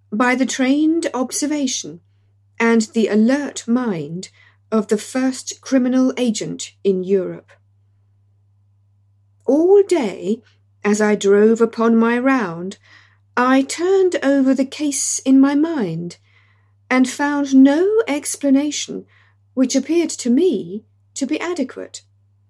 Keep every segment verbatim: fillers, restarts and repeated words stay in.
by the trained observation and the alert mind of the first criminal agent in Europe. All day, as I drove upon my round, I turned over the case in my mind and found no explanation which appeared to me to be adequate.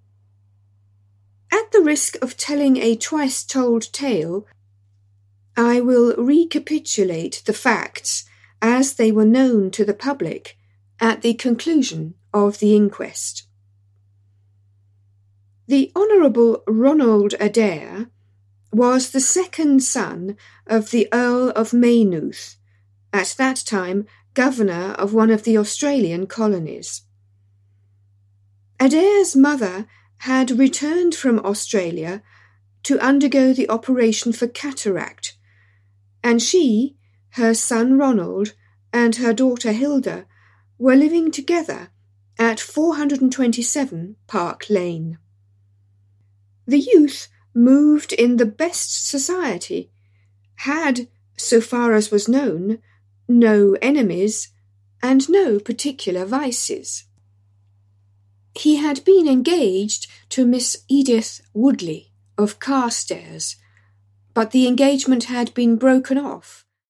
At the risk of telling a twice-told tale, I will recapitulate the facts as they were known to the public at the conclusion of the inquest. The Honourable Ronald Adair was the second son of the Earl of Maynooth, at that time governor of one of the Australian colonies. Adair's mother had returned from Australia to undergo the operation for cataract, and she, her son Ronald, and her daughter Hilda were living together at four hundred twenty-seven Park Lane. The youth moved in the best society, had, so far as was known, no enemies, and no particular vices. He had been engaged to Miss Edith Woodley of Carstairs, but the engagement had been broken off,